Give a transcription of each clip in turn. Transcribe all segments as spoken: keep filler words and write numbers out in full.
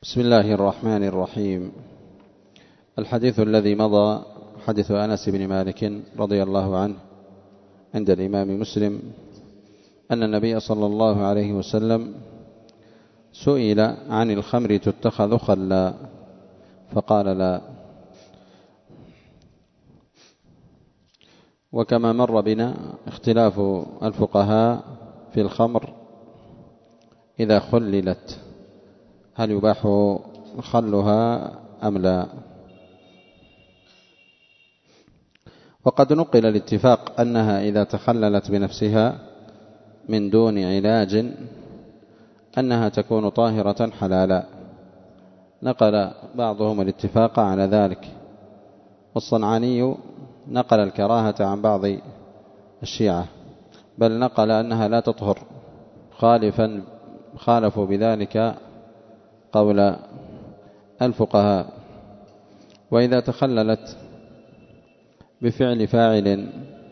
بسم الله الرحمن الرحيم. الحديث الذي مضى حديث أنس بن مالك رضي الله عنه عند الإمام مسلم أن النبي صلى الله عليه وسلم سئل عن الخمر تتخذ خلا فقال لا. وكما مر بنا اختلاف الفقهاء في الخمر إذا خللت هل يباح خلها أم لا. وقد نقل الاتفاق أنها إذا تخللت بنفسها من دون علاج أنها تكون طاهرة حلالا. نقل بعضهم الاتفاق على ذلك، والصنعاني نقل الكراهة عن بعض الشيعة، بل نقل أنها لا تطهر، خالفا خالفوا بذلك قول الفقهاء. وإذا تخللت بفعل فاعل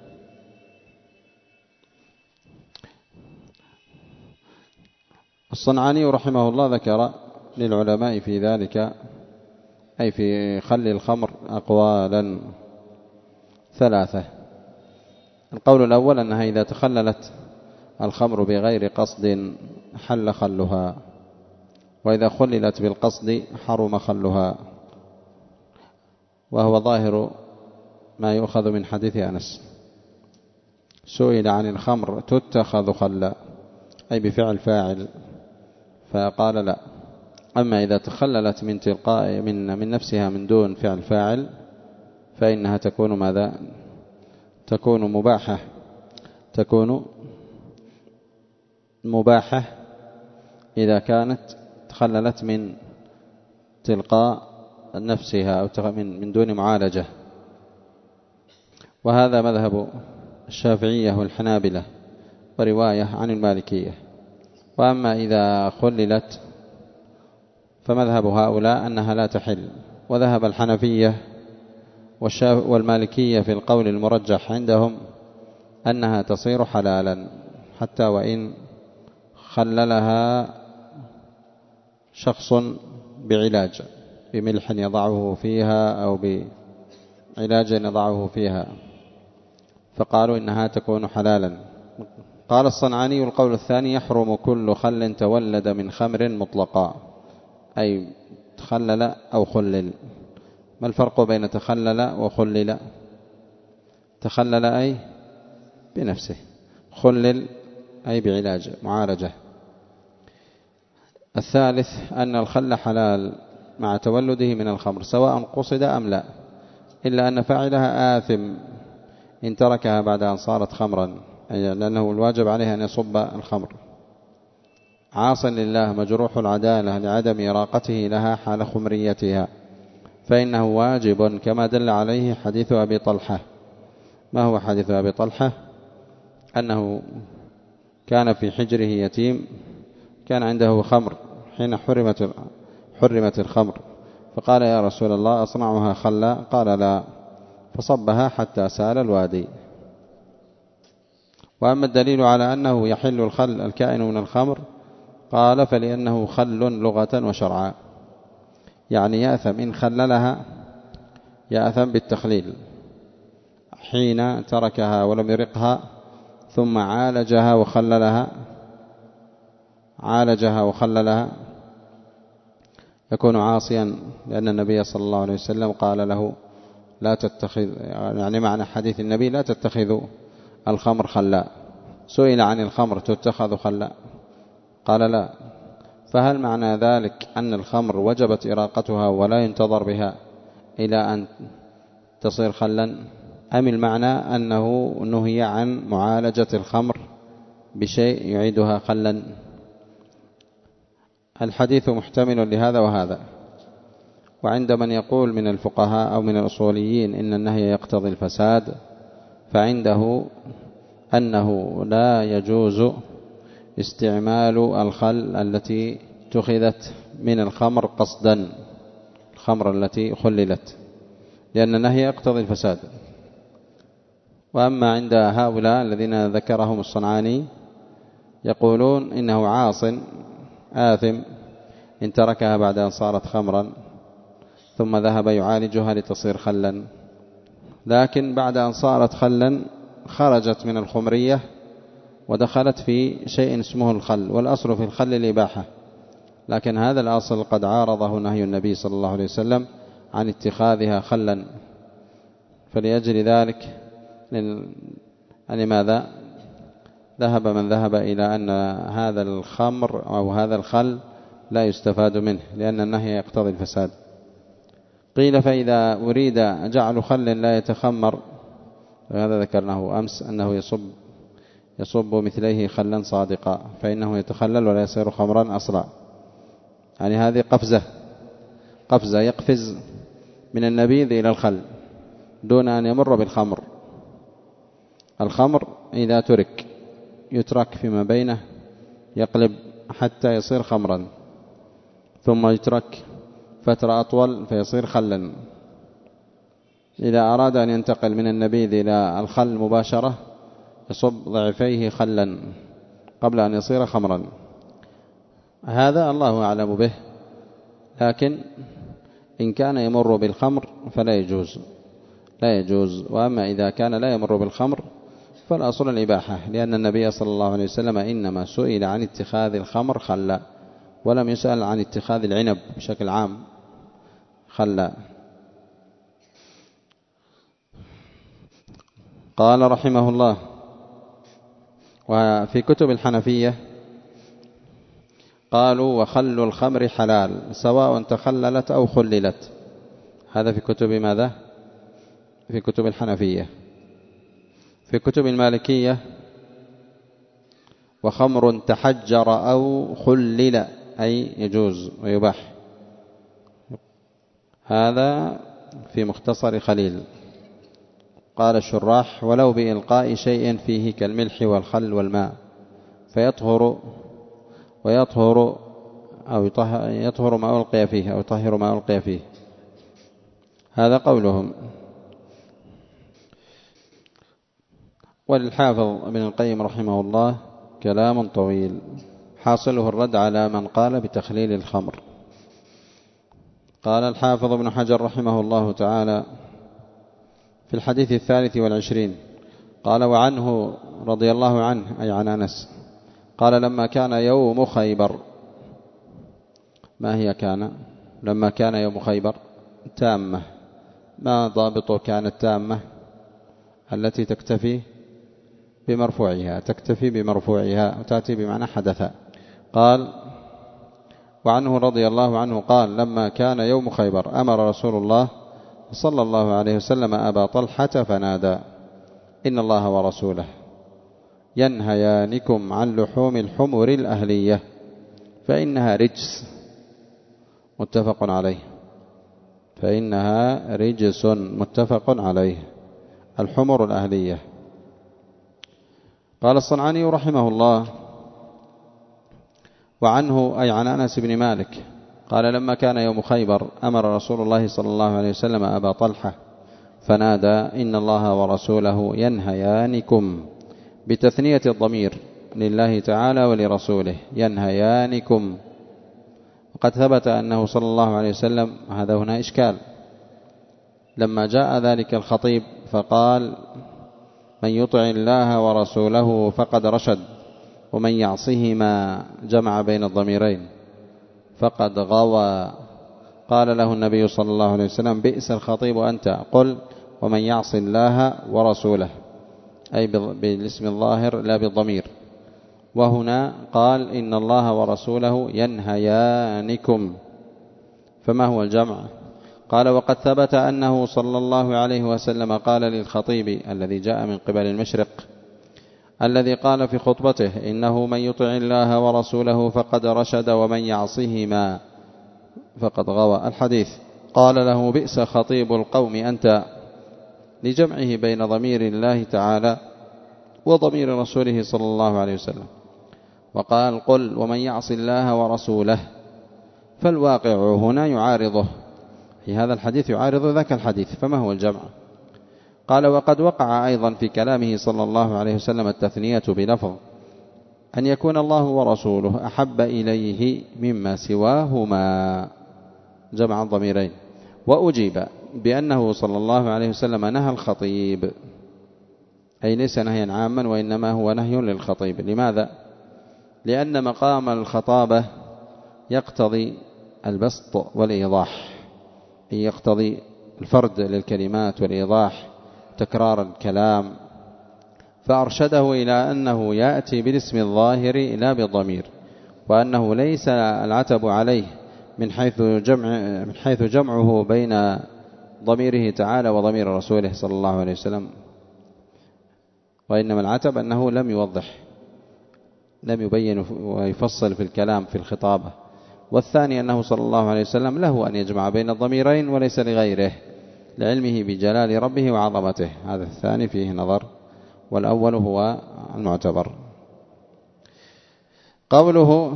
الصنعاني رحمه الله ذكر للعلماء في ذلك، أي في خل الخمر، أقوالا ثلاثة. القول الأول أنها إذا تخللت الخمر بغير قصد حل خلها، وإذا خللت بالقصد حرم خلها، وهو ظاهر ما يؤخذ من حديث أنس. سئل عن الخمر تتخذ خلا أي بفعل فاعل فقال لا. أما إذا تخللت من تلقاء من من نفسها من دون فعل فاعل فإنها تكون ماذا؟ تكون مباحة تكون مباحة إذا كانت تخللت من تلقاء نفسها أو من دون معالجة. وهذا مذهب الشافعية والحنابلة ورواية عن المالكية. وأما إذا خللت فمذهب هؤلاء أنها لا تحل، وذهب الحنفية والمالكية في القول المرجح عندهم أنها تصير حلالا حتى وإن خللها شخص بعلاج، بملح يضعه فيها أو بعلاج يضعه فيها، فقالوا إنها تكون حلالا. قال الصنعاني القول الثاني يحرم كل خل تولد من خمر مطلقا، أي تخلل أو خلل. ما الفرق بين تخلل وخلل؟ تخلل أي بنفسه، خلل أي بعلاج معالجة. الثالث أن الخل حلال مع تولده من الخمر سواء قصد أم لا، إلا أن فاعلها آثم إن تركها بعد أن صارت خمرا، أي لأنه الواجب عليه أن يصب الخمر. عاص لله مجروح العدالة لعدم إراقته لها حال خمريتها، فإنه واجب كما دل عليه حديث أبي طلحة. ما هو حديث أبي طلحة؟ أنه كان في حجره يتيم، كان عنده خمر حين حرمت حرمت الخمر، فقال يا رسول الله أصنعها خلا؟ قال لا، فصبها حتى سال الوادي. وأما الدليل على أنه يحل الخل الكائن من الخمر قال فلأنه خل لغة وشرعا، يعني يأثم إن خللها، يأثم بالتخليل حين تركها ولم يرقها ثم عالجها وخللها عالجها وخللها يكون عاصيا، لأن النبي صلى الله عليه وسلم قال له لا تتخذ، يعني معنى حديث النبي لا تتخذوا الخمر خلا. سئل عن الخمر تتخذ خلا قال لا، فهل معنى ذلك أن الخمر وجبت إراقتها ولا ينتظر بها إلى أن تصير خلا، أم المعنى أنه نهي عن معالجة الخمر بشيء يعيدها خلا؟ الحديث محتمل لهذا وهذا. وعند من يقول من الفقهاء أو من الأصوليين إن النهي يقتضي الفساد، فعنده أنه لا يجوز استعمال الخل التي اتخذت من الخمر قصدا، الخمر التي خللت، لأن النهي يقتضي الفساد. وأما عند هؤلاء الذين ذكرهم الصنعاني يقولون إنه عاص آثم إن تركها بعد أن صارت خمرا ثم ذهب يعالجها لتصير خلا، لكن بعد أن صارت خلا خرجت من الخمرية ودخلت في شيء اسمه الخل، والأصل في الخل الإباحة، لكن هذا الأصل قد عارضه نهي النبي صلى الله عليه وسلم عن اتخاذها خلا، فلأجل ذلك لماذا ذهب من ذهب إلى أن هذا الخمر أو هذا الخل لا يستفاد منه لأن النهي يقتضي الفساد. قيل فإذا أريد جعل خل لا يتخمر، وهذا ذكرناه أمس أنه يصب يصب مثليه خلا صادقا فإنه يتخلل ولا يصير خمرا أصلا، يعني هذه قفزة قفزة يقفز من النبيذ إلى الخل دون أن يمر بالخمر. الخمر إذا ترك يترك فيما بينه يقلب حتى يصير خمرا، ثم يترك فترة أطول فيصير خلا. إذا أراد أن ينتقل من النبيذ إلى الخل مباشرة يصب ضعفيه خلا قبل أن يصير خمرا. هذا الله أعلم به، لكن إن كان يمر بالخمر فلا يجوز لا يجوز وأما إذا كان لا يمر بالخمر فالأصل الإباحة، لأن النبي صلى الله عليه وسلم إنما سئل عن اتخاذ الخمر خلا ولم يسأل عن اتخاذ العنب بشكل عام خلا. قال رحمه الله: وفي كتب الحنفية قالوا وخل الخمر حلال سواء تخللت أو خللت. هذا في كتب ماذا؟ في كتب الحنفية. في كتب المالكية وخمر تحجر أو خلل أي يجوز ويباح. هذا في مختصر خليل. قال الشراح: ولو بإلقاء شيء فيه كالملح والخل والماء فيطهر ويطهر أو يطهر ما ألقي فيه أو يطهر ما ألقي فيه. هذا قولهم. وللحافظ ابن القيم رحمه الله كلام طويل حاصله الرد على من قال بتخليل الخمر. قال الحافظ ابن حجر رحمه الله تعالى في الحديث الثالث والعشرين قال: وعنه رضي الله عنه أي عن أنس قال: لما كان يوم خيبر. ما هي كان؟ لما كان يوم خيبر تامة. ما ضابط كانت تامة؟ التي تكتفي بمرفوعها تكتفي بمرفوعها وتأتي بمعنى حدث. قال: وعنه رضي الله عنه قال: لما كان يوم خيبر أمر رسول الله صلى الله عليه وسلم أبا طلحة فنادى: إن الله ورسوله ينهيانكم عن لحوم الحمر الأهلية فإنها رجس. متفق عليه. فإنها رجس متفق عليه. الحمر الأهلية. قال الصنعاني رحمه الله: وعنه أي عن أنس بن مالك قال: لما كان يوم خيبر أمر رسول الله صلى الله عليه وسلم أبا طلحة فنادى: إن الله ورسوله ينهيانكم، بتثنية الضمير لله تعالى ولرسوله، ينهيانكم. وقد ثبت أنه صلى الله عليه وسلم، هذا هنا إشكال، لما جاء ذلك الخطيب فقال: من يطع الله ورسوله فقد رشد، ومن يعصهما جمع بين الضميرين فقد غوى. قال له النبي صلى الله عليه وسلم: بئس الخطيب أنت، قل ومن يعص الله ورسوله، أي بالاسم الظاهر لا بالضمير. وهنا قال: إن الله ورسوله ينهيانكم، فما هو الجمع؟ قال: وقد ثبت أنه صلى الله عليه وسلم قال للخطيب الذي جاء من قبل المشرق الذي قال في خطبته: إنه من يطع الله ورسوله فقد رشد ومن يعصهما فقد غوى، الحديث. قال له: بئس خطيب القوم أنت، لجمعه بين ضمير الله تعالى وضمير رسوله صلى الله عليه وسلم. وقال: قل ومن يعص الله ورسوله، فالواقع هنا يعارضه، في هذا الحديث يعارض ذاك الحديث، فما هو الجمع؟ قال: وقد وقع أيضا في كلامه صلى الله عليه وسلم التثنية بلفظ أن يكون الله ورسوله أحب إليه مما سواهما، جمع الضميرين. وأجيب بأنه صلى الله عليه وسلم نهى الخطيب، أي ليس نهيا عاما وإنما هو نهي للخطيب. لماذا؟ لأن مقام الخطابة يقتضي البسط والإيضاح، يقتضي الفرد للكلمات والإيضاح، تكرار الكلام، فأرشده إلى أنه يأتي بالاسم الظاهر لا بالضمير، وأنه ليس العتب عليه من حيث جمع من حيث جمعه بين ضميره تعالى وضمير رسوله صلى الله عليه وسلم، وإنما العتب أنه لم يوضح، لم يبين ويفصل في الكلام في الخطابة. والثاني أنه صلى الله عليه وسلم له أن يجمع بين الضميرين وليس لغيره، لعلمه بجلال ربه وعظمته. هذا الثاني فيه نظر، والأول هو المعتبر. قوله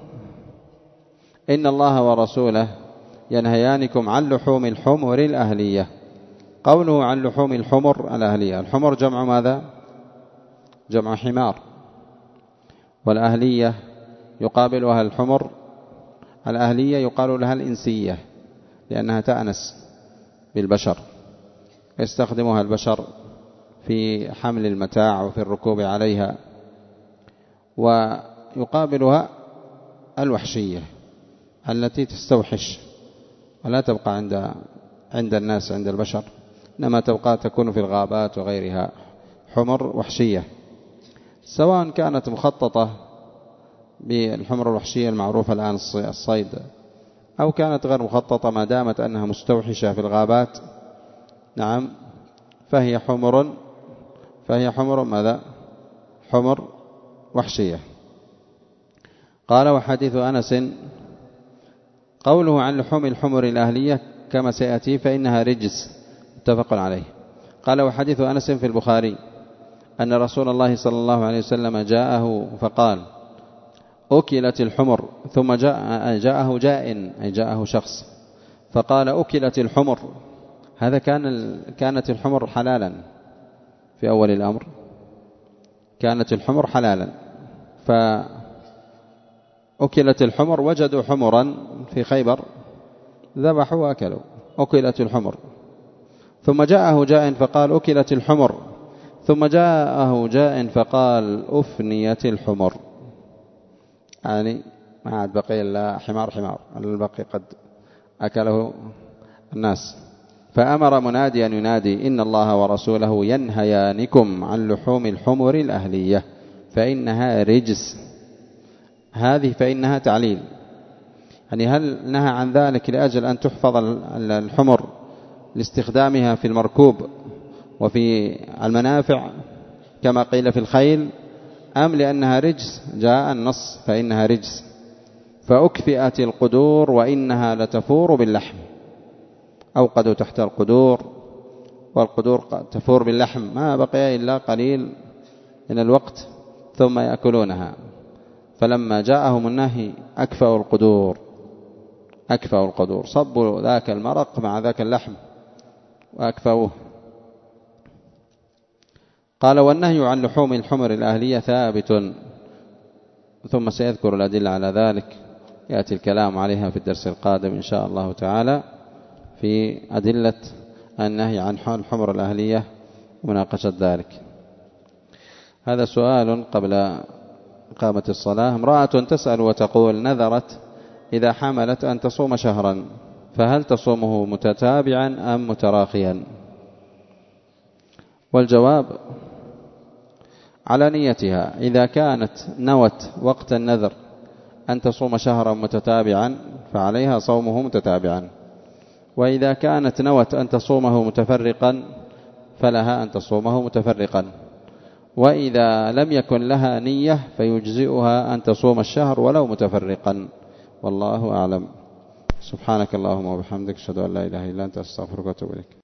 إن الله ورسوله ينهيانكم عن لحوم الحمر الأهلية. قوله عن لحوم الحمر الأهلية، الحمر جمع ماذا؟ جمع حمار، والأهلية يقابلها الحمر الأهلية يقال لها الإنسية، لأنها تأنس بالبشر، يستخدمها البشر في حمل المتاع وفي الركوب عليها. ويقابلها الوحشية التي تستوحش ولا تبقى عند عند الناس عند البشر، إنما تبقى تكون في الغابات وغيرها، حمر وحشية، سواء كانت مخططة بالحمر الوحشية المعروفة الآن الصيد، أو كانت غير مخططة ما دامت أنها مستوحشة في الغابات، نعم، فهي حمر فهي حمر ماذا؟ حمر وحشية. قال وحديث أنس قوله عن لحوم الحمر الأهلية كما سيأتي فإنها رجس، متفق عليه. قال وحديث أنس في البخاري أن رسول الله صلى الله عليه وسلم جاءه فقال أكلت الحمر، ثم جاء جاءه جاء أي جاءه شخص فقال أكلت الحمر. هذا كان كانت الحمر حلالا في أول الأمر، كانت الحمر حلالا، فأكلت الحمر، وجدوا حمرا في خيبر ذبحوا وأكلوا، أكلت الحمر. ثم جاءه جاء فقال أكلت الحمر، ثم جاءه جاء فقال أفنيت الحمر، يعني ما عاد بقي إلا حمار حمار، البقي قد أكله الناس. فأمر مناديا ينادي إن الله ورسوله ينهيانكم عن لحوم الحمر الأهلية فإنها رجس. هذه فإنها تعليل، يعني هل نهى عن ذلك لأجل أن تحفظ الحمر لاستخدامها في المركوب وفي المنافع كما قيل في الخيل، أم لأنها رجس؟ جاء النص فإنها رجس. فأكفئت القدور وإنها لتفور باللحم، أوقدوا تحت القدور، والقدور تفور باللحم، ما بقي إلا قليل من الوقت ثم يأكلونها. فلما جاءهم النهي أكفأوا القدور أكفأوا القدور صبوا ذاك المرق مع ذاك اللحم وأكفأوه. قال والنهي عن لحوم الحمر الأهلية ثابت، ثم سيذكر الأدلة على ذلك، يأتي الكلام عليها في الدرس القادم إن شاء الله تعالى في أدلة النهي عن الحمر الأهلية ومناقشة ذلك. هذا سؤال قبل إقامة الصلاة. امرأة تسأل وتقول نذرت إذا حملت أن تصوم شهرا، فهل تصومه متتابعا أم متراخيا؟ والجواب على نيتها. إذا كانت نوت وقت النذر أن تصوم شهرا متتابعا فعليها صومه متتابعا، وإذا كانت نوت أن تصومه متفرقا فلها أن تصومه متفرقا، وإذا لم يكن لها نية فيجزئها أن تصوم الشهر ولو متفرقا، والله أعلم. سبحانك اللهم وبحمدك، أشهد أن لا إله إلا أنت، أستغفرك وأتوب إليك.